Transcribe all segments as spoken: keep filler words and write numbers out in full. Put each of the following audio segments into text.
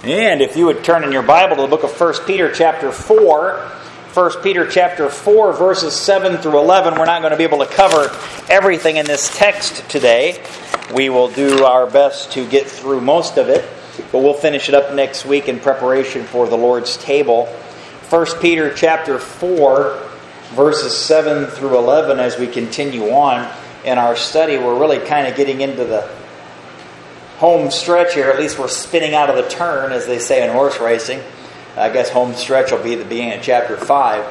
And if you would turn in your Bible to the book of First Peter chapter four, First Peter chapter four, verses seven through eleven. We're not going to be able to cover everything in this text today. We will do our best to get through most of it, but we'll finish it up next week in preparation for the Lord's table. First Peter chapter four, verses seven through eleven, as we continue on in our study. We're really kind of getting into the home stretch here. At least we're spinning out of the turn, as they say in horse racing. I guess home stretch will be the beginning of chapter five.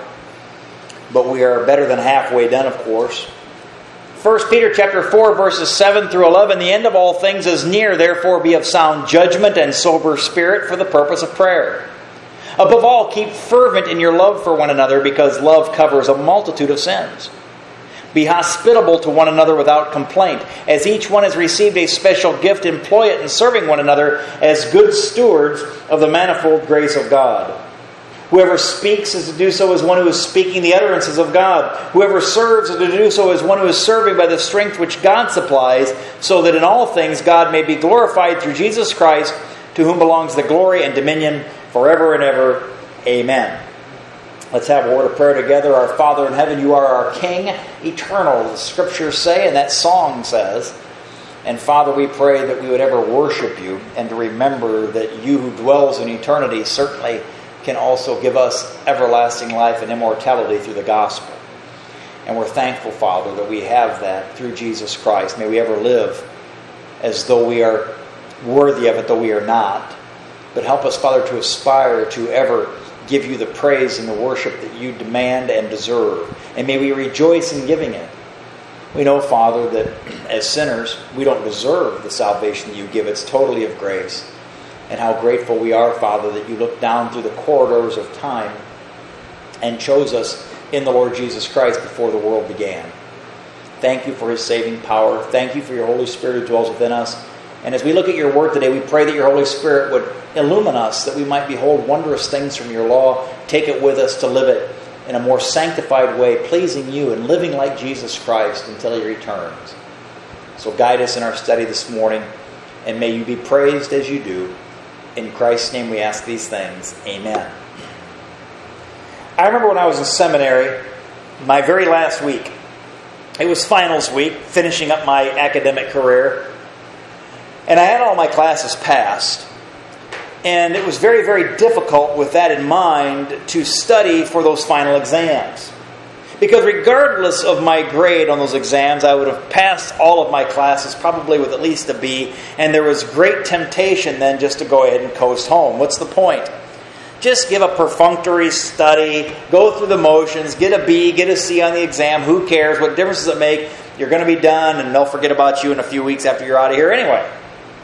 But we are better than halfway done, of course. First Peter chapter four, verses seven through eleven. The end of all things is near, therefore be of sound judgment and sober spirit for the purpose of prayer. Above all, keep fervent in your love for one another, because love covers a multitude of sins. Be hospitable to one another without complaint. As each one has received a special gift, employ it in serving one another as good stewards of the manifold grace of God. Whoever speaks is to do so as one who is speaking the utterances of God. Whoever serves is to do so as one who is serving by the strength which God supplies, so that in all things God may be glorified through Jesus Christ, to whom belongs the glory and dominion forever and ever. Amen. Let's have a word of prayer together. Our Father in heaven, you are our King, eternal, the Scriptures say, and that song says. And Father, we pray that we would ever worship you, and to remember that you who dwells in eternity certainly can also give us everlasting life and immortality through the gospel. And we're thankful, Father, that we have that through Jesus Christ. May we ever live as though we are worthy of it, though we are not. But help us, Father, to aspire to ever give you the praise and the worship that you demand and deserve. And may we rejoice in giving it. We know, Father, that as sinners, we don't deserve the salvation that you give. It's totally of grace. And how grateful we are, Father, that you looked down through the corridors of time and chose us in the Lord Jesus Christ before the world began. Thank you for his saving power. Thank you for your Holy Spirit who dwells within us. And as we look at your word today, we pray that your Holy Spirit would illumine us, that we might behold wondrous things from your law, take it with us to live it in a more sanctified way, pleasing you and living like Jesus Christ until he returns. So guide us in our study this morning, and may you be praised as you do. In Christ's name we ask these things. Amen. I remember when I was in seminary, my very last week, it was finals week, finishing up my academic career. And I had all my classes passed. And it was very, very difficult with that in mind to study for those final exams. Because regardless of my grade on those exams, I would have passed all of my classes probably with at least a B. And there was great temptation then just to go ahead and coast home. What's the point? Just give a perfunctory study, go through the motions, get a B, get a C on the exam. Who cares? What difference does it make? You're going to be done and they'll forget about you in a few weeks after you're out of here anyway.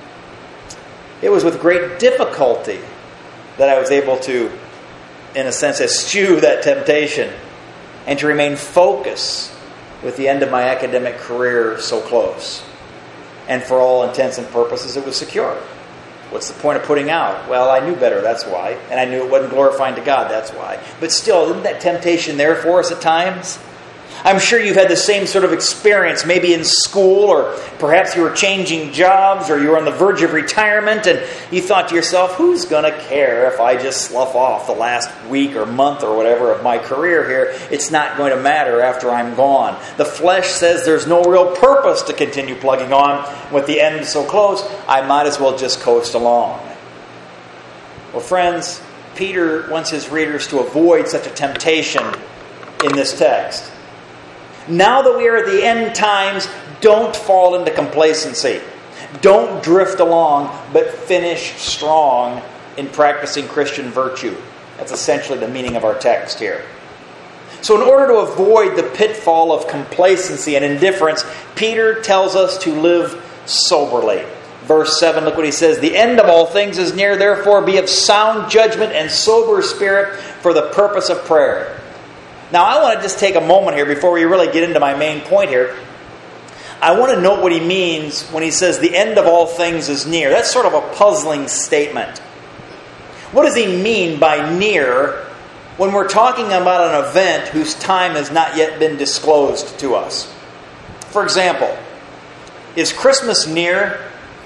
It was with great difficulty that I was able to, in a sense, eschew that temptation and to remain focused with the end of my academic career so close. And for all intents and purposes, it was secure. What's the point of putting out? Well, I knew better, that's why. And I knew it wasn't glorifying to God, that's why. But still, isn't that temptation there for us at times? I'm sure you've had the same sort of experience, maybe in school, or perhaps you were changing jobs, or you were on the verge of retirement, and you thought to yourself, who's going to care if I just slough off the last week or month or whatever of my career here? It's not going to matter after I'm gone. The flesh says there's no real purpose to continue plugging on. With the end so close, I might as well just coast along. Well, friends, Peter wants his readers to avoid such a temptation in this text. Now that we are at the end times, don't fall into complacency. Don't drift along, but finish strong in practicing Christian virtue. That's essentially the meaning of our text here. So in order to avoid the pitfall of complacency and indifference, Peter tells us to live soberly. Verse seven, look what he says. The end of all things is near, therefore be of sound judgment and sober spirit for the purpose of prayer. Now, I want to just take a moment here before we really get into my main point here. I want to note what he means when he says the end of all things is near. That's sort of a puzzling statement. What does he mean by near when we're talking about an event whose time has not yet been disclosed to us? For example, is Christmas near?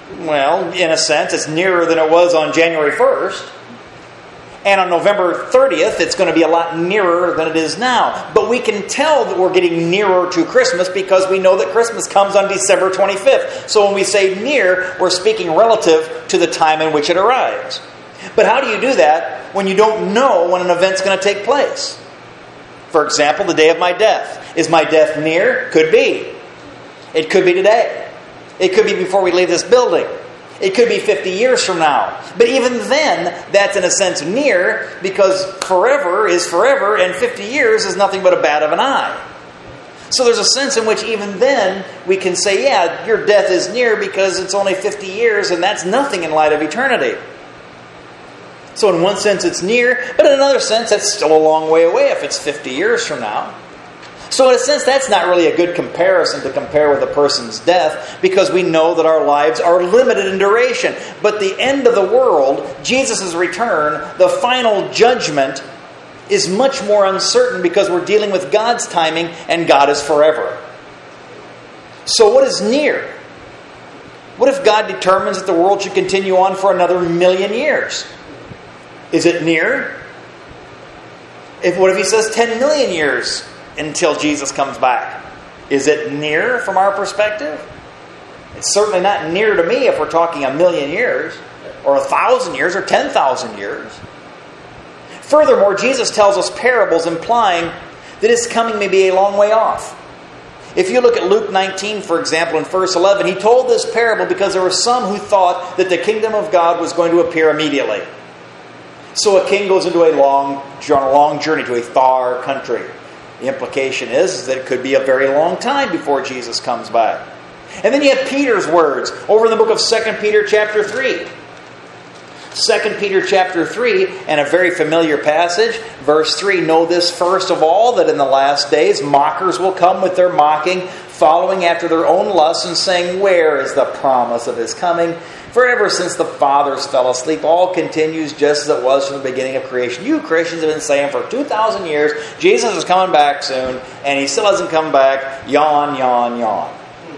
Well, in a sense, it's nearer than it was on January first. And on November thirtieth, it's going to be a lot nearer than it is now. But we can tell that we're getting nearer to Christmas because we know that Christmas comes on December twenty-fifth. So when we say near, we're speaking relative to the time in which it arrives. But how do you do that when you don't know when an event's going to take place? For example, the day of my death. Is my death near? Could be. It could be today. It could be before we leave this building. It could be fifty years from now. But even then, that's in a sense near, because forever is forever and fifty years is nothing but a bat of an eye. So there's a sense in which even then we can say, yeah, your death is near because it's only fifty years and that's nothing in light of eternity. So in one sense it's near, but in another sense it's still a long way away if it's fifty years from now. So in a sense, that's not really a good comparison to compare with a person's death, because we know that our lives are limited in duration. But the end of the world, Jesus' return, the final judgment, is much more uncertain because we're dealing with God's timing and God is forever. So what is near? What if God determines that the world should continue on for another million years? Is it near? If what if he says ten million years? Until Jesus comes back. Is it near from our perspective? It's certainly not near to me if we're talking a million years, or a thousand years, or ten thousand years. Furthermore, Jesus tells us parables implying that his coming may be a long way off. If you look at Luke nineteen, for example, in verse eleven, he told this parable because there were some who thought that the kingdom of God was going to appear immediately. So a king goes into a long, long journey to a far country. The implication is, is that it could be a very long time before Jesus comes back. And then you have Peter's words over in the book of Second Peter chapter three. Second Peter chapter three, and a very familiar passage, verse three, know this first of all, that in the last days mockers will come with their mocking, following after their own lusts, and saying, where is the promise of his coming? For ever since the fathers fell asleep, all continues just as it was from the beginning of creation. You Christians have been saying for two thousand years, Jesus is coming back soon, and he still hasn't come back. Yawn, yawn, yawn.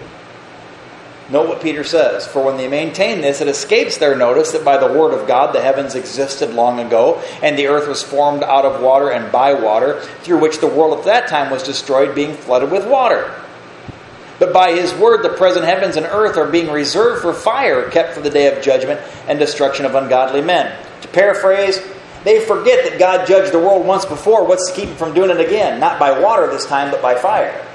Note what Peter says. For when they maintain this, it escapes their notice that by the word of God the heavens existed long ago, and the earth was formed out of water and by water, through which the world at that time was destroyed, being flooded with water. But by his word the present heavens and earth are being reserved for fire, kept for the day of judgment and destruction of ungodly men. To paraphrase, they forget that God judged the world once before. What's to keep them from doing it again? Not by water this time, but by fire.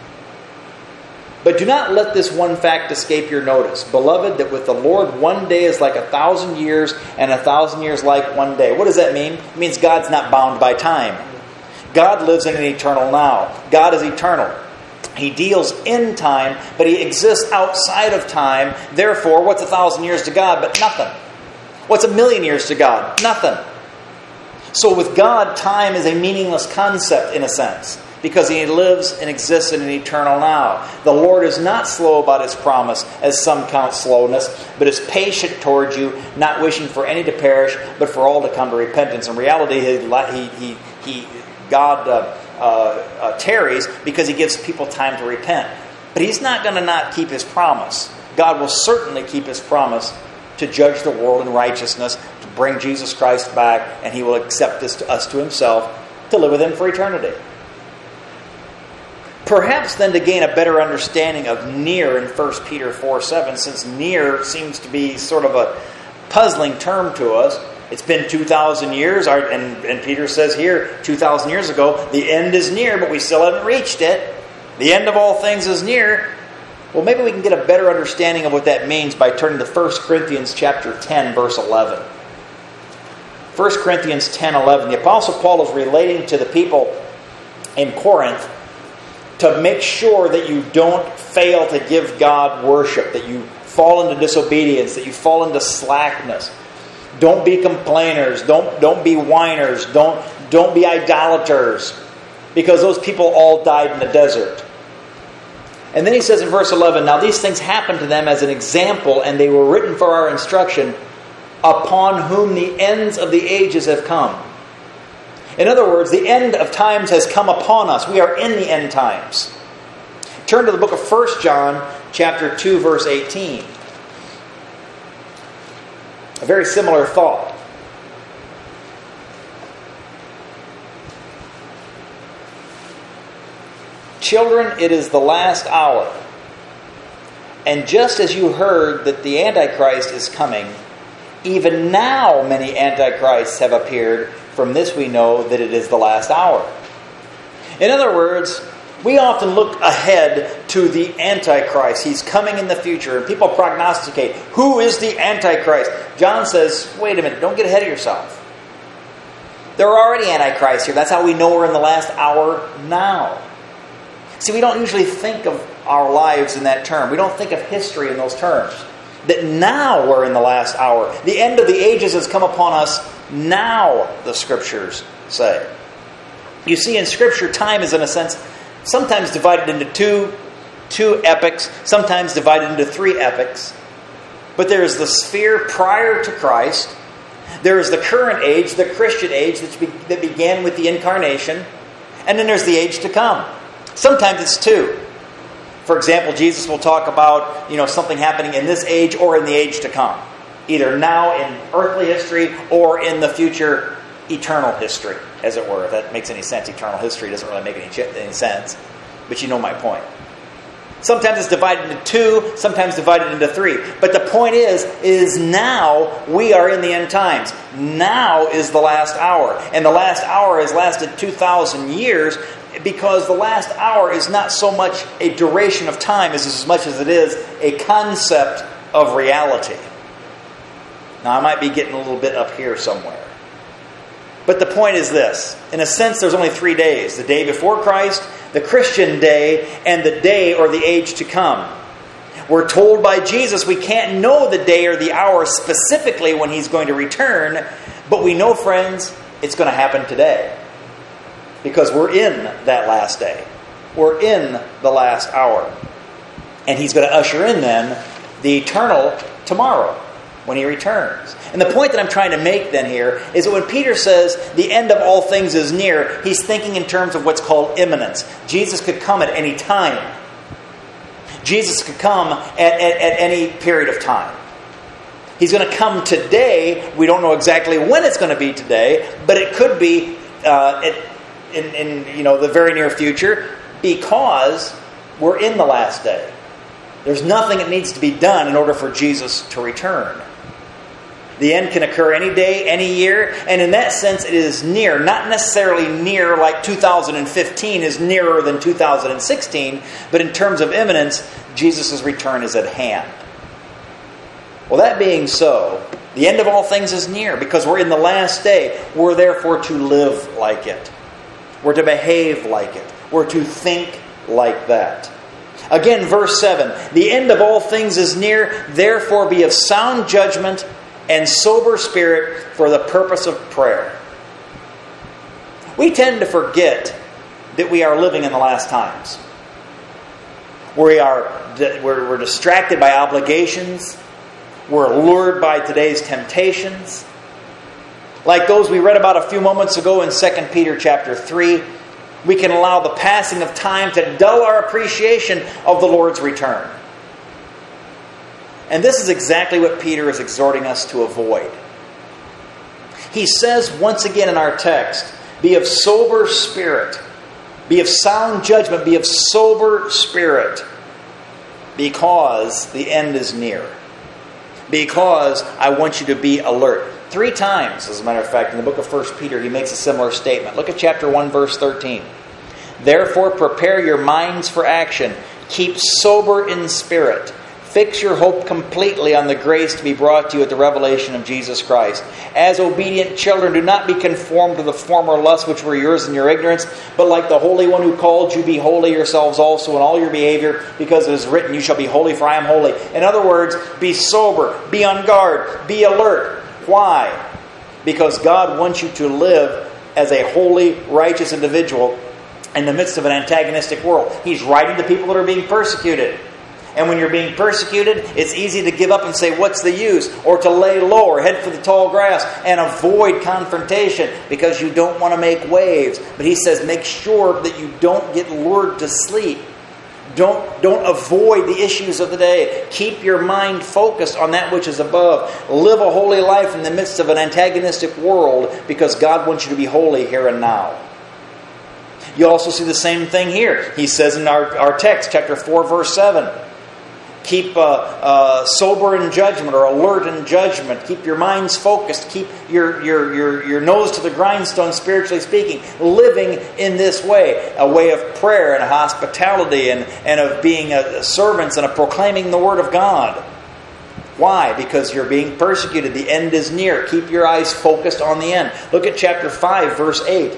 But do not let this one fact escape your notice. Beloved, that with the Lord one day is like a thousand years, and a thousand years like one day. What does that mean? It means God's not bound by time. God lives in an eternal now. God is eternal. He deals in time, but he exists outside of time. Therefore, what's a thousand years to God? But nothing. What's a million years to God? Nothing. So with God, time is a meaningless concept in a sense, because he lives and exists in an eternal now. The Lord is not slow about his promise, as some count slowness, but is patient towards you, not wishing for any to perish, but for all to come to repentance. In reality, he, he, he, he God uh, uh, uh, tarries because he gives people time to repent. But he's not going to not keep his promise. God will certainly keep his promise to judge the world in righteousness, to bring Jesus Christ back, and he will accept this to us to himself, to live with him for eternity. Perhaps then to gain a better understanding of near in First Peter four seven, since near seems to be sort of a puzzling term to us. It's been two thousand years, and, and Peter says here, two thousand years ago, the end is near, but we still haven't reached it. The end of all things is near. Well, maybe we can get a better understanding of what that means by turning to First Corinthians chapter ten, verse eleven. First Corinthians ten eleven. The Apostle Paul is relating to the people in Corinth to make sure that you don't fail to give God worship, that you fall into disobedience, that you fall into slackness. Don't be complainers. Don't, don't be whiners. Don't, don't be idolaters. Because those people all died in the desert. And then he says in verse eleven, now these things happened to them as an example, and they were written for our instruction, upon whom the ends of the ages have come. In other words, the end of times has come upon us. We are in the end times. Turn to the book of First John, chapter two, verse eighteen. A very similar thought. Children, it is the last hour. And just as you heard that the Antichrist is coming, even now many Antichrists have appeared. From this we know that it is the last hour. In other words, we often look ahead to the Antichrist. He's coming in the future, and people prognosticate, who is the Antichrist? John says, wait a minute, don't get ahead of yourself. There are already Antichrists here. That's how we know we're in the last hour now. See, we don't usually think of our lives in that term. We don't think of history in those terms. That now we're in the last hour. The end of the ages has come upon us now, the Scriptures say. You see, in Scripture, time is, in a sense, sometimes divided into two, two epochs, sometimes divided into three epochs. But there is the sphere prior to Christ. There is the current age, the Christian age, that, be, that began with the Incarnation. And then there's the age to come. Sometimes it's two. For example, Jesus will talk about, you know, something happening in this age or in the age to come. Either now in earthly history or in the future eternal history, as it were. If that makes any sense, eternal history doesn't really make any, any sense. But you know my point. Sometimes it's divided into two, sometimes divided into three. But the point is, is now we are in the end times. Now is the last hour. And the last hour has lasted two thousand years, because the last hour is not so much a duration of time as as much as it is a concept of reality. Now, I might be getting a little bit up here somewhere. But the point is this. In a sense, there's only three days. The day before Christ, the Christian day, and the day or the age to come. We're told by Jesus we can't know the day or the hour specifically when He's going to return, but we know, friends, it's going to happen today. Because we're in that last day. We're in the last hour. And He's going to usher in then the eternal tomorrow when He returns. And the point that I'm trying to make then here is that when Peter says the end of all things is near, he's thinking in terms of what's called imminence. Jesus could come at any time. Jesus could come at, at, at any period of time. He's going to come today. We don't know exactly when it's going to be today, but it could be uh, at In, in you know the very near future, because we're in the last day. There's nothing that needs to be done in order for Jesus to return. The end can occur any day, any year, and in that sense it is near. Not necessarily near like two thousand fifteen is nearer than two thousand sixteen, but in terms of imminence, Jesus' return is at hand. Well, that being so, the end of all things is near, because we're in the last day. We're therefore to live like it. We're to behave like it. We're to think like that. Again, verse seven. The end of all things is near. Therefore be of sound judgment and sober spirit for the purpose of prayer. We tend to forget that we are living in the last times. We are, we're, we're distracted by obligations. We're lured by today's temptations. Like those we read about a few moments ago in Second Peter chapter three, we can allow the passing of time to dull our appreciation of the Lord's return. And this is exactly what Peter is exhorting us to avoid. He says once again in our text, be of sober spirit, be of sound judgment, be of sober spirit, because the end is near. Because I want you to be alert. Three times, as a matter of fact, in the book of First Peter, he makes a similar statement. Look at chapter one, verse thirteen. Therefore, prepare your minds for action. Keep sober in spirit. Fix your hope completely on the grace to be brought to you at the revelation of Jesus Christ. As obedient children, do not be conformed to the former lusts which were yours in your ignorance, but like the Holy One who called you, be holy yourselves also in all your behavior, because it is written, you shall be holy, for I am holy. In other words, be sober, be on guard, be alert. Why? Because God wants you to live as a holy, righteous individual in the midst of an antagonistic world. He's writing to people that are being persecuted. And when you're being persecuted, it's easy to give up and say, what's the use? Or to lay low or head for the tall grass and avoid confrontation because you don't want to make waves. But he says, make sure that you don't get lured to sleep. Don't, don't avoid the issues of the day. Keep your mind focused on that which is above. Live a holy life in the midst of an antagonistic world because God wants you to be holy here and now. You also see the same thing here. He says in our, our text, chapter four, verse seven, keep uh, uh, sober in judgment or alert in judgment. Keep your minds focused. Keep your, your, your, your nose to the grindstone, spiritually speaking. Living in this way, a way of prayer and hospitality and, and of being a, servants and of proclaiming the Word of God. Why? Because you're being persecuted. The end is near. Keep your eyes focused on the end. Look at chapter five, verse eight.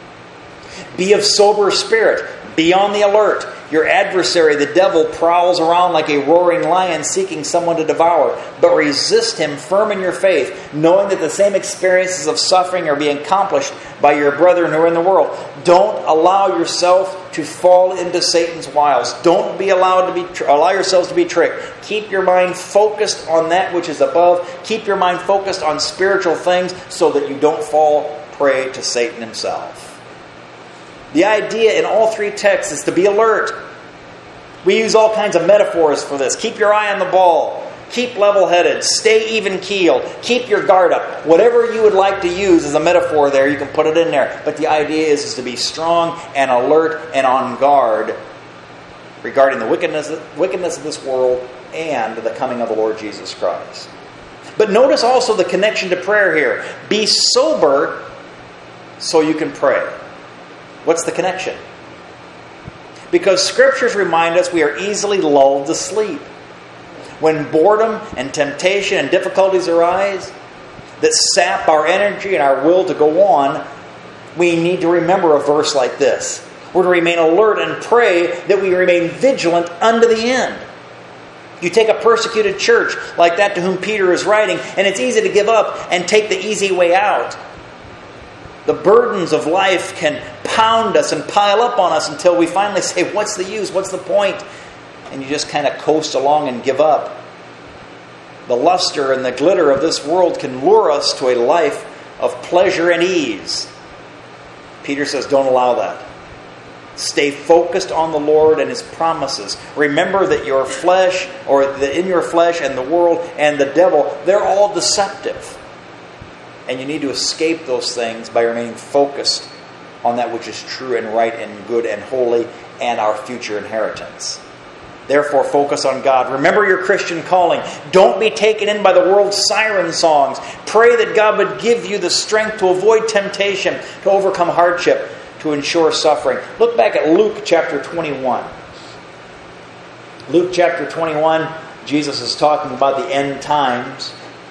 Be of sober spirit. Be on the alert. Your adversary, the devil, prowls around like a roaring lion seeking someone to devour. But resist him firm in your faith, knowing that the same experiences of suffering are being accomplished by your brethren who are in the world. Don't allow yourself to fall into Satan's wiles. Don't be allowed to be allow yourselves to be tricked. Keep your mind focused on that which is above. Keep your mind focused on spiritual things so that you don't fall prey to Satan himself. The idea in all three texts is to be alert. We use all kinds of metaphors for this. Keep your eye on the ball. Keep level-headed. Stay even-keeled. Keep your guard up. Whatever you would like to use as a metaphor there, you can put it in there. But the idea is, is to be strong and alert and on guard regarding the wickedness, wickedness of this world and the coming of the Lord Jesus Christ. But notice also the connection to prayer here. Be sober so you can pray. What's the connection? Because scriptures remind us we are easily lulled to sleep. When boredom and temptation and difficulties arise that sap our energy and our will to go on, we need to remember a verse like this. We're to remain alert and pray that we remain vigilant unto the end. You take a persecuted church like that to whom Peter is writing, and it's easy to give up and take the easy way out. The burdens of life can pound us and pile up on us until we finally say, what's the use? What's the point? And you just kind of coast along and give up. The luster and the glitter of this world can lure us to a life of pleasure and ease. Peter says, don't allow that. Stay focused on the Lord and His promises. Remember that your flesh, or that in your flesh and the world and the devil, they're all deceptive. And you need to escape those things by remaining focused on that which is true and right and good and holy and our future inheritance. Therefore, focus on God. Remember your Christian calling. Don't be taken in by the world's siren songs. Pray that God would give you the strength to avoid temptation, to overcome hardship, to ensure suffering. Look back at Luke chapter twenty-one. Luke chapter twenty-one, Jesus is talking about the end times.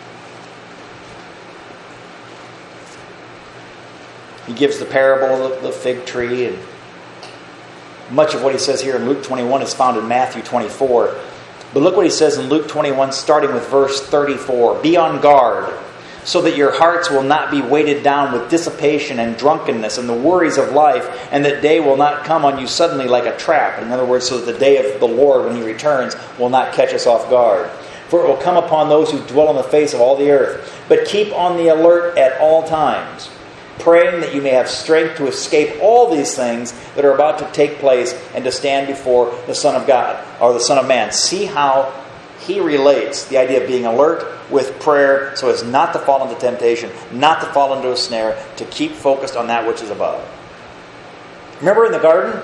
He gives the parable of the fig tree, and much of what he says here in Luke twenty-one is found in Matthew twenty-four. But look what he says in Luke twenty-one, starting with verse thirty-four. Be on guard, so that your hearts will not be weighted down with dissipation and drunkenness and the worries of life, and that day will not come on you suddenly like a trap. In other words, so that the day of the Lord, when He returns, will not catch us off guard. For it will come upon those who dwell on the face of all the earth. But keep on the alert at all times, praying that you may have strength to escape all these things that are about to take place and to stand before the Son of God, or the Son of Man. See how he relates the idea of being alert with prayer so as not to fall into temptation, not to fall into a snare, to keep focused on that which is above. Remember in the garden?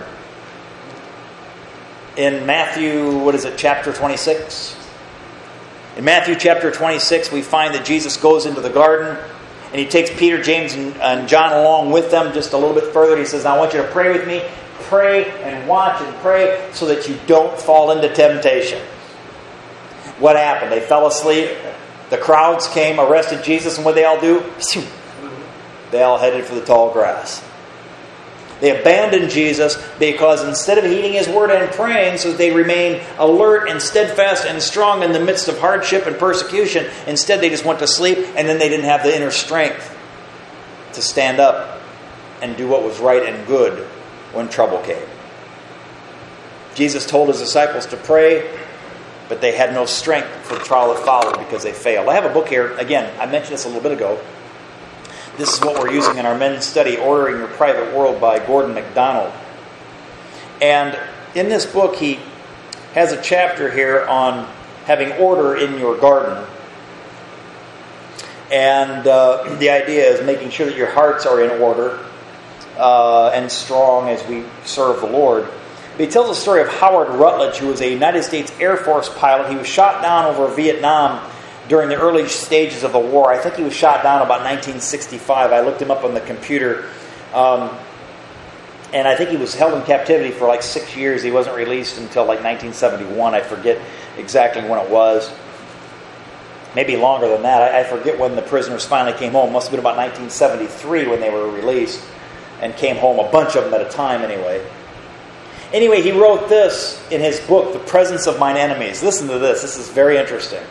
In Matthew, what is it, chapter twenty-six? In Matthew chapter twenty-six, we find that Jesus goes into the garden, and He takes Peter, James, and John along with them just a little bit further. He says, now I want you to pray with me. Pray and watch and pray so that you don't fall into temptation. What happened? They fell asleep. The crowds came, arrested Jesus, and what did they all do? They all headed for the tall grass. They abandoned Jesus because instead of heeding His word and praying so that they remain alert and steadfast and strong in the midst of hardship and persecution, instead they just went to sleep, and then they didn't have the inner strength to stand up and do what was right and good when trouble came. Jesus told His disciples to pray, but they had no strength for the trial that followed because they failed. I have a book here. Again, I mentioned this a little bit ago. This is what we're using in our men's study, Ordering Your Private World by Gordon MacDonald. And in this book, he, has a chapter here on having order in your garden. And uh, the idea is making sure that your hearts are in order uh, and strong as we serve the Lord. But he tells a story of Howard Rutledge, who was a United States Air Force pilot. He was shot down over Vietnam during the early stages of the war. I think he was shot down about nineteen sixty-five. I looked him up on the computer. Um, and I think he was held in captivity for like six years. He wasn't released until like nineteen seventy-one. I forget exactly when it was. Maybe longer than that. I, I forget when the prisoners finally came home. It must have been about nineteen seventy-three when they were released and came home, a bunch of them at a time anyway. Anyway, he wrote this in his book, The Presence of Mine Enemies. Listen to this. This is very interesting.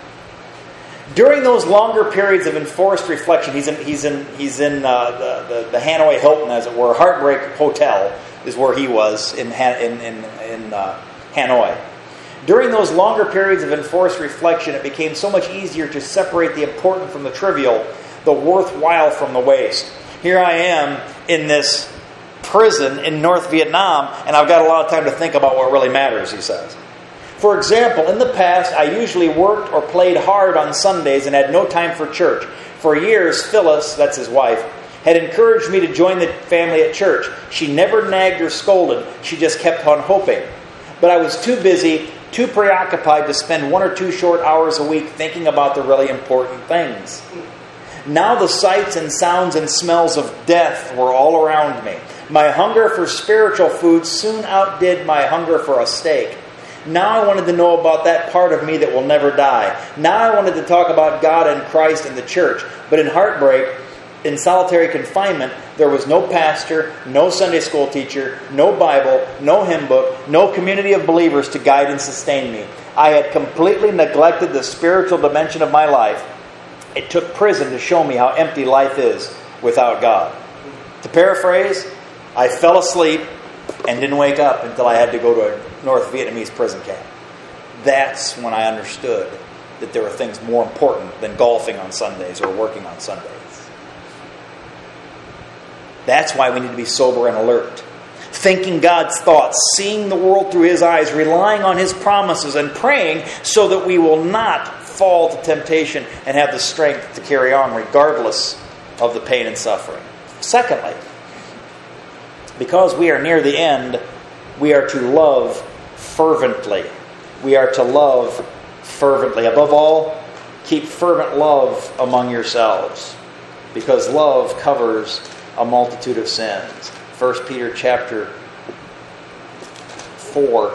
During those longer periods of enforced reflection, he's in he's in he's in uh, the, the the Hanoi Hilton, as it were. Heartbreak Hotel is where he was in in in, in uh, Hanoi. During those longer periods of enforced reflection, it became so much easier to separate the important from the trivial, the worthwhile from the waste. Here I am in this prison in North Vietnam, and I've got a lot of time to think about what really matters, he says. For example, in the past, I usually worked or played hard on Sundays and had no time for church. For years, Phyllis, that's his wife, had encouraged me to join the family at church. She never nagged or scolded. She just kept on hoping. But I was too busy, too preoccupied to spend one or two short hours a week thinking about the really important things. Now the sights and sounds and smells of death were all around me. My hunger for spiritual food soon outdid my hunger for a steak. Now I wanted to know about that part of me that will never die. Now I wanted to talk about God and Christ and the church. But in heartbreak, in solitary confinement, there was no pastor, no Sunday school teacher, no Bible, no hymn book, no community of believers to guide and sustain me. I had completely neglected the spiritual dimension of my life. It took prison to show me how empty life is without God. To paraphrase, I fell asleep and didn't wake up until I had to go to a North Vietnamese prison camp. That's when I understood that there were things more important than golfing on Sundays or working on Sundays. That's why we need to be sober and alert. Thinking God's thoughts, seeing the world through His eyes, relying on His promises, and praying so that we will not fall to temptation and have the strength to carry on regardless of the pain and suffering. Secondly, because we are near the end, we are to love fervently. We are to love fervently. Above all, keep fervent love among yourselves, because love covers a multitude of sins. First Peter chapter four,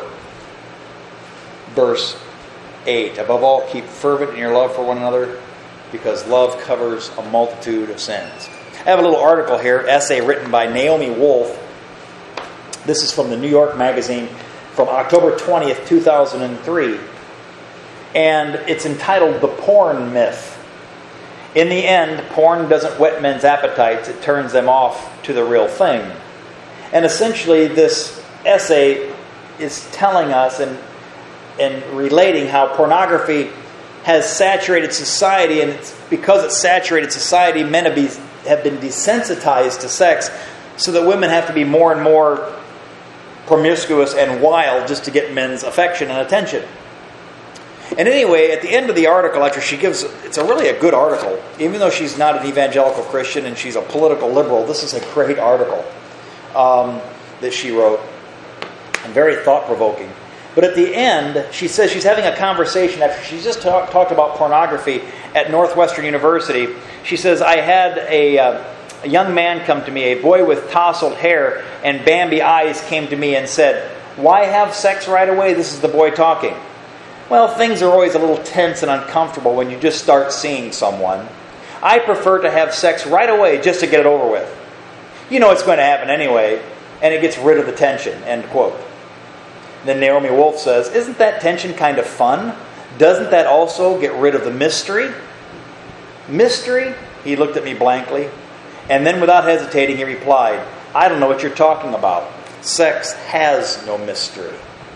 verse eight. Above all, keep fervent in your love for one another, because love covers a multitude of sins. I have a little article here, essay written by Naomi Wolf. This is from the New York Magazine from October twentieth, two thousand three. And it's entitled The Porn Myth. In the end, porn doesn't whet men's appetites, it turns them off to the real thing. And essentially, this essay is telling us and, and relating how pornography has saturated society, and it's because it's saturated society, men have, be, have been desensitized to sex, so that women have to be more and more promiscuous and wild just to get men's affection and attention. And anyway, at the end of the article, after she gives, it's a really a good article, even though she's not an evangelical Christian and she's a political liberal, this is a great article um, that she wrote, and very thought-provoking. But at the end, she says she's having a conversation after she's just talk, talked about pornography at Northwestern University. She says, I had a, uh, a young man come to me, a boy with tousled hair and Bambi eyes came to me and said, why have sex right away? This is the boy talking. Well, things are always a little tense and uncomfortable when you just start seeing someone. I prefer to have sex right away just to get it over with. You know it's going to happen anyway, and it gets rid of the tension, end quote. Then Naomi Wolf says, isn't that tension kind of fun? Doesn't that also get rid of the mystery? Mystery? He looked at me blankly, and then without hesitating he replied, I don't know what you're talking about. Sex has no mystery.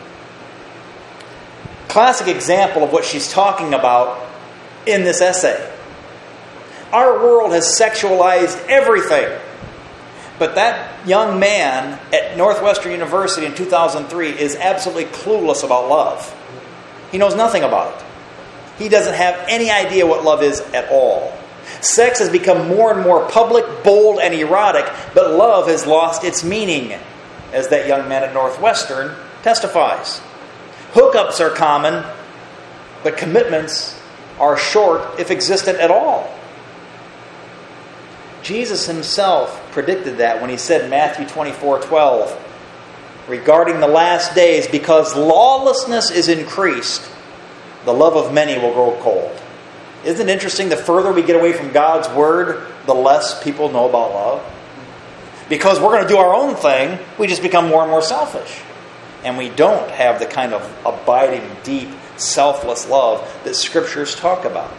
Classic example of what she's talking about in this essay. Our world has sexualized everything. But that young man at Northwestern University in two thousand three is absolutely clueless about love. He knows nothing about it. He doesn't have any idea what love is at all. Sex has become more and more public, bold, and erotic, but love has lost its meaning, as that young man at Northwestern testifies. Hookups are common, but commitments are short, if existent at all. Jesus himself predicted that when he said in Matthew twenty-four twelve, regarding the last days, because lawlessness is increased, the love of many will grow cold. Isn't it interesting? The further we get away from God's word, the less people know about love. Because we're going to do our own thing, we just become more and more selfish. And we don't have the kind of abiding, deep, selfless love that Scriptures talk about.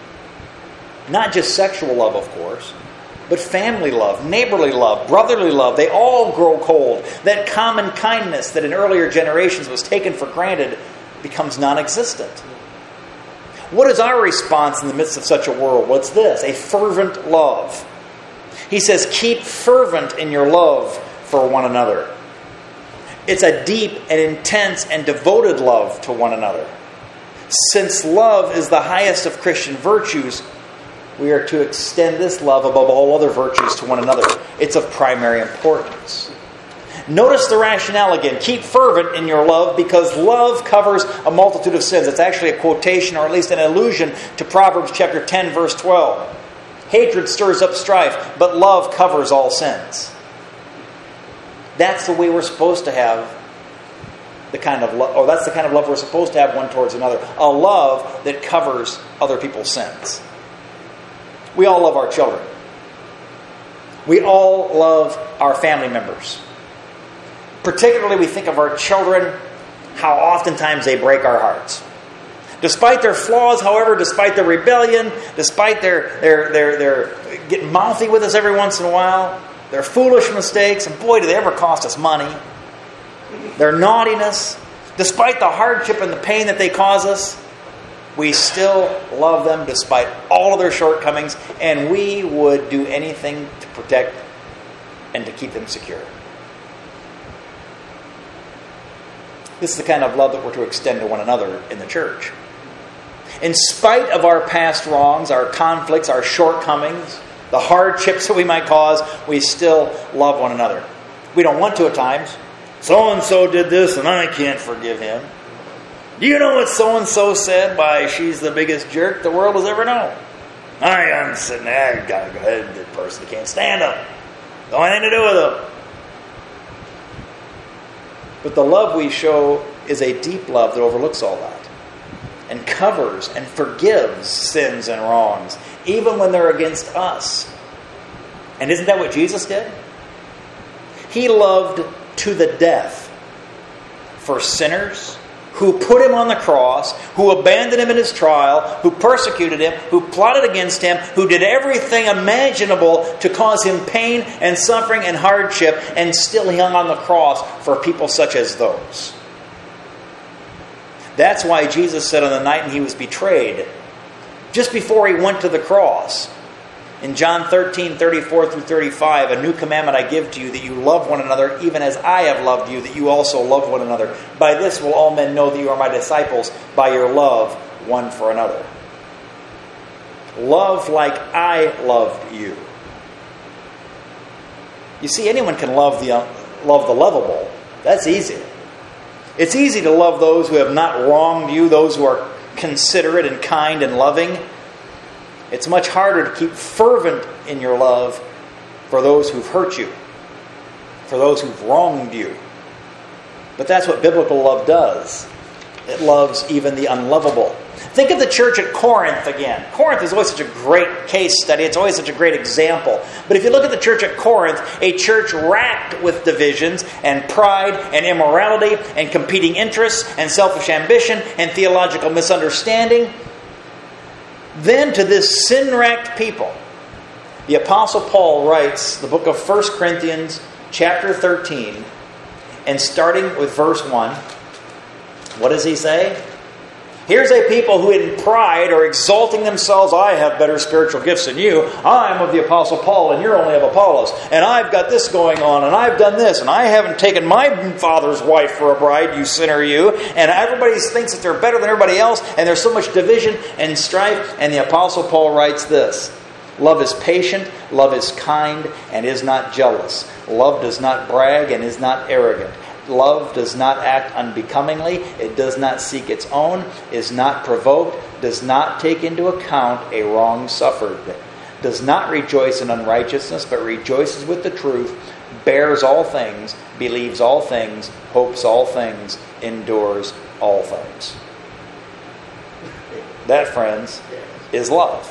Not just sexual love, of course, but family love, neighborly love, brotherly love. They all grow cold. That common kindness that in earlier generations was taken for granted becomes non-existent. What is our response in the midst of such a world? What's this? A fervent love. He says, keep fervent in your love for one another. It's a deep and intense and devoted love to one another. Since love is the highest of Christian virtues, we are to extend this love above all other virtues to one another. It's of primary importance. Notice the rationale again. Keep fervent in your love because love covers a multitude of sins. It's actually a quotation or at least an allusion to Proverbs chapter ten, verse twelve. Hatred stirs up strife, but love covers all sins. That's the way we're supposed to have the kind of love, or that's the kind of love we're supposed to have one towards another. A love that covers other people's sins. We all love our children. We all love our family members. Particularly, we think of our children, how oftentimes they break our hearts. Despite their flaws, however, despite their rebellion, despite their, their, their, their getting mouthy with us every once in a while, their foolish mistakes, and boy, do they ever cost us money, their naughtiness, despite the hardship and the pain that they cause us, we still love them despite all of their shortcomings, and we would do anything to protect and to keep them secure. This is the kind of love that we're to extend to one another in the church. In spite of our past wrongs, our conflicts, our shortcomings, the hardships that we might cause, we still love one another. We don't want to at times. So-and-so did this and I can't forgive him. Do you know what so-and-so said by she's the biggest jerk the world has ever known? I, I'm sitting there, I gotta go ahead, that person can't stand them. Don't have anything to do with them. But the love we show is a deep love that overlooks all that and covers and forgives sins and wrongs, even when they're against us. And isn't that what Jesus did? He loved to the death for sinners who put him on the cross, who abandoned him in his trial, who persecuted him, who plotted against him, who did everything imaginable to cause him pain and suffering and hardship, and still he hung on the cross for people such as those. That's why Jesus said on the night when he was betrayed, just before he went to the cross, in John thirteen, thirty-four through thirty-five, a new commandment I give to you, that you love one another, even as I have loved you, that you also love one another. By this will all men know that you are my disciples, by your love one for another. Love like I loved you. You see, anyone can love the love the lovable. That's easy. It's easy to love those who have not wronged you, those who are considerate and kind and loving. It's much harder to keep fervent in your love for those who've hurt you, for those who've wronged you. But that's what biblical love does. It loves even the unlovable. Think of the church at Corinth again. Corinth is always such a great case study. It's always such a great example. But if you look at the church at Corinth, a church racked with divisions and pride and immorality and competing interests and selfish ambition and theological misunderstanding, then to this sin-racked people, the Apostle Paul writes the book of First Corinthians chapter thirteen, and starting with verse one, what does he say? Here's a people who in pride are exalting themselves. I have better spiritual gifts than you. I'm of the Apostle Paul and you're only of Apollos. And I've got this going on and I've done this. And I haven't taken my father's wife for a bride, you sinner you. And everybody thinks that they're better than everybody else. And there's so much division and strife. And the Apostle Paul writes this. Love is patient, love is kind, and is not jealous. Love does not brag and is not arrogant. Love does not act unbecomingly. It does not seek its own, is not provoked, does not take into account a wrong suffered, does not rejoice in unrighteousness, but rejoices with the truth, bears all things, believes all things, hopes all things, endures all things. That, friends, is love.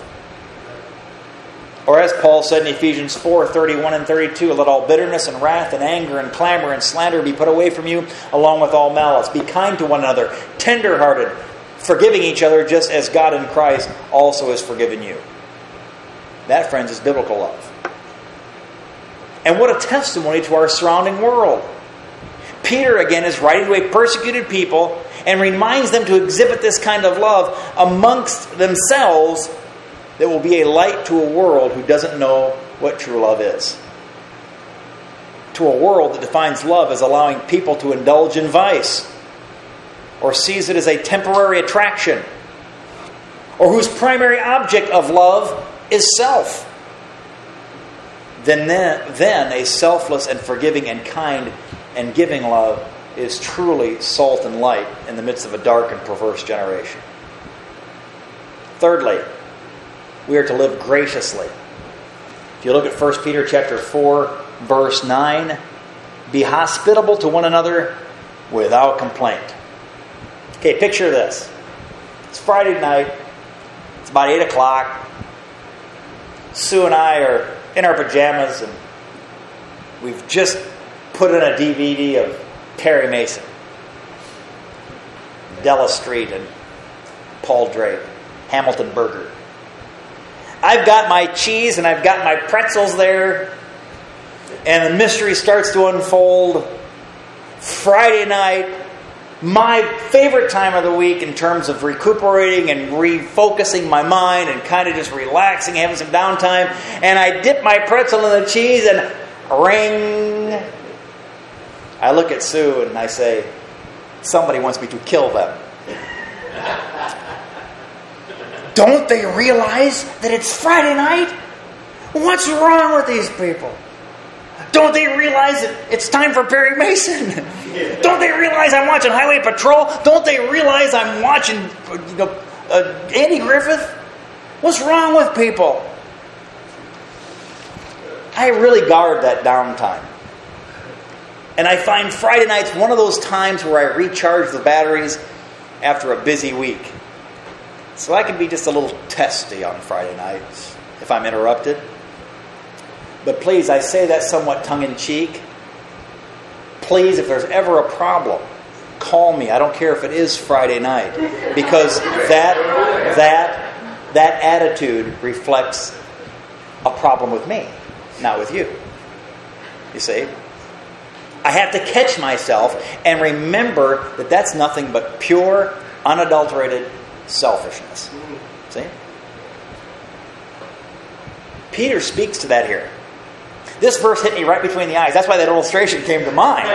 Or as Paul said in Ephesians four, thirty-one and thirty-two, let all bitterness and wrath and anger and clamor and slander be put away from you, along with all malice. Be kind to one another, tender-hearted, forgiving each other just as God in Christ also has forgiven you. That, friends, is biblical love. And what a testimony to our surrounding world. Peter, again, is writing to a persecuted people and reminds them to exhibit this kind of love amongst themselves that will be a light to a world who doesn't know what true love is. To a world that defines love as allowing people to indulge in vice, or sees it as a temporary attraction, or whose primary object of love is self. Then, then, then a selfless and forgiving and kind and giving love is truly salt and light in the midst of a dark and perverse generation. Thirdly, we are to live graciously. If you look at First Peter chapter four, verse nine, be hospitable to one another without complaint. Okay, picture this. It's Friday night. It's about eight o'clock. Sue and I are in our pajamas and we've just put in a D V D of Perry Mason, Della Street and Paul Drake, Hamilton Burger. I've got my cheese and I've got my pretzels there. And the mystery starts to unfold. Friday night, my favorite time of the week in terms of recuperating and refocusing my mind and kind of just relaxing, having some downtime. And I dip my pretzel in the cheese and ring. I look at Sue and I say, somebody wants me to kill them. Don't they realize that it's Friday night? What's wrong with these people? Don't they realize that it's time for Perry Mason? Don't they realize I'm watching Highway Patrol? Don't they realize I'm watching you know, uh, Andy Griffith? What's wrong with people? I really guard that downtime. And I find Friday nights one of those times where I recharge the batteries after a busy week. So I can be just a little testy on Friday nights if I'm interrupted. But please, I say that somewhat tongue-in-cheek. Please, if there's ever a problem, call me. I don't care if it is Friday night. Because that, that, that attitude reflects a problem with me, not with you. You see? I have to catch myself and remember that that's nothing but pure, unadulterated selfishness. See? Peter speaks to that here. This verse hit me right between the eyes. That's why that illustration came to mind.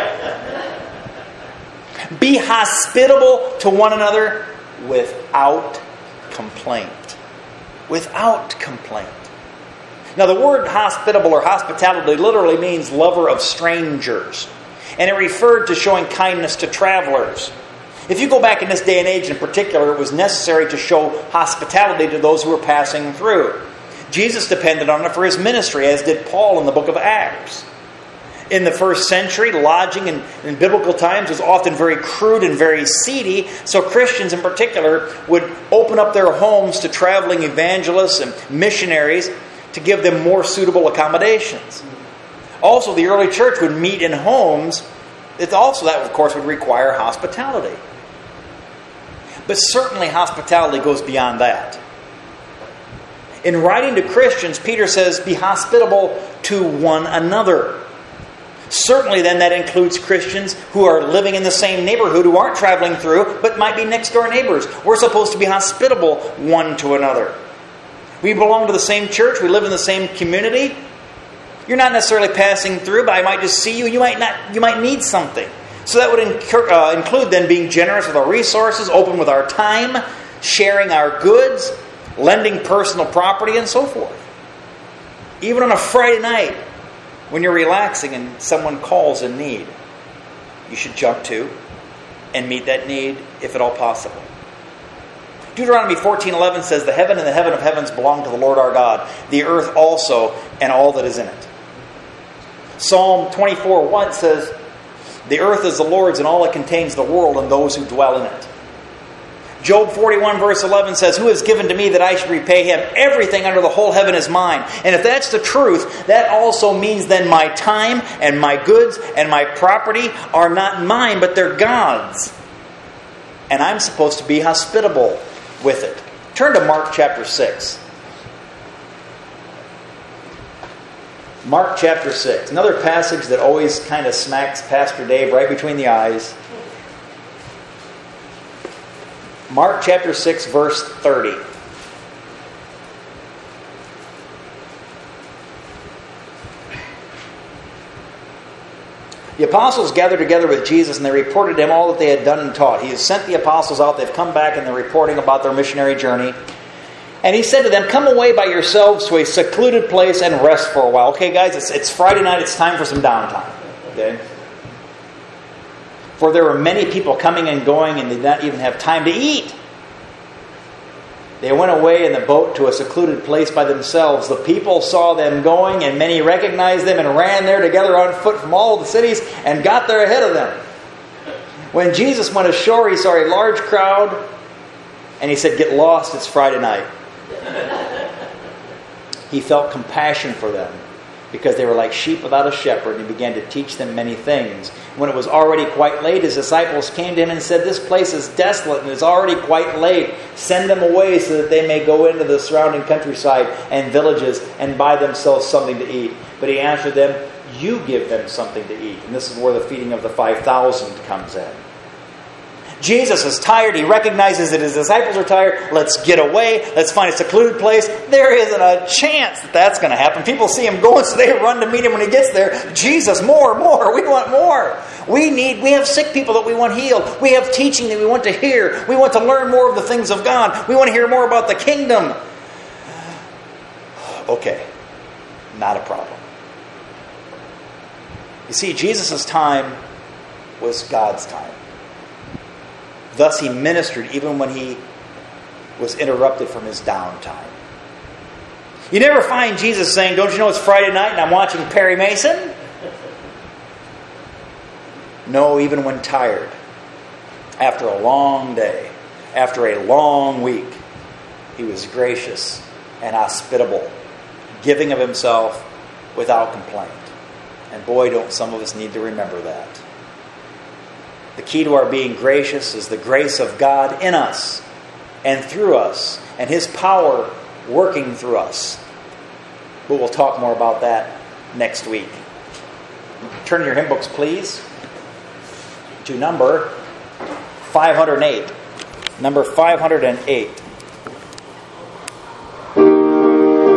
Be hospitable to one another without complaint. Without complaint. Now, the word hospitable or hospitality literally means lover of strangers. And it referred to showing kindness to travelers. If you go back in this day and age in particular, it was necessary to show hospitality to those who were passing through. Jesus depended on it for his ministry, as did Paul in the book of Acts. In the first century, lodging in, in biblical times was often very crude and very seedy, so Christians in particular would open up their homes to traveling evangelists and missionaries to give them more suitable accommodations. Also, the early church would meet in homes. It also, that of course, would require hospitality. But certainly hospitality goes beyond that. In writing to Christians, Peter says, be hospitable to one another. Certainly then that includes Christians who are living in the same neighborhood, who aren't traveling through, but might be next door neighbors. We're supposed to be hospitable one to another. We belong to the same church. We live in the same community. You're not necessarily passing through, but I might just see you. You might not. You might need something. So that would incur, uh, include then being generous with our resources, open with our time, sharing our goods, lending personal property, and so forth. Even on a Friday night, when you're relaxing and someone calls in need, you should jump to and meet that need if at all possible. Deuteronomy fourteen eleven says, "The heaven and the heaven of heavens belong to the Lord our God, the earth also and all that is in it." Psalm twenty-four one says, "The earth is the Lord's and all it contains, the world and those who dwell in it." Job forty-one verse eleven says, "Who has given to me that I should repay him? Everything under the whole heaven is mine." And if that's the truth, that also means then my time and my goods and my property are not mine, but they're God's. And I'm supposed to be hospitable with it. Turn to Mark chapter six. Mark chapter six. Another passage that always kind of smacks Pastor Dave right between the eyes. Mark chapter six, verse thirty. The apostles gathered together with Jesus, and they reported to him all that they had done and taught. He has sent the apostles out. They've come back, and they're reporting about their missionary journey. And he said to them, "Come away by yourselves to a secluded place and rest for a while." Okay, guys, it's, it's Friday night. It's time for some downtime. Okay? For there were many people coming and going, and they did not even have time to eat. They went away in the boat to a secluded place by themselves. The people saw them going, and many recognized them and ran there together on foot from all the cities and got there ahead of them. When Jesus went ashore, he saw a large crowd, and he said, "Get lost, it's Friday night." He felt compassion for them because they were like sheep without a shepherd, and he began to teach them many things. When it was already quite late, his disciples came to him and said, "This place is desolate and it's already quite late. Send them away so that they may go into the surrounding countryside and villages and buy themselves something to eat." But he answered them, "You give them something to eat." And this is where the feeding of the five thousand comes in. Jesus is tired. He recognizes that his disciples are tired. Let's get away. Let's find a secluded place. There isn't a chance that that's going to happen. People see him going, so they run to meet him when he gets there. "Jesus, more, more. We want more. We need, we have sick people that we want healed. We have teaching that we want to hear. We want to learn more of the things of God. We want to hear more about the kingdom." Okay, not a problem. You see, Jesus' time was God's time. Thus he ministered even when he was interrupted from his downtime. You never find Jesus saying, "Don't you know it's Friday night and I'm watching Perry Mason?" No, even when tired, after a long day, after a long week, he was gracious and hospitable, giving of himself without complaint. And boy, don't some of us need to remember that. The key to our being gracious is the grace of God in us and through us, and his power working through us. But we'll talk more about that next week. Turn your hymn books, please, to number five hundred eight. Number five hundred eight.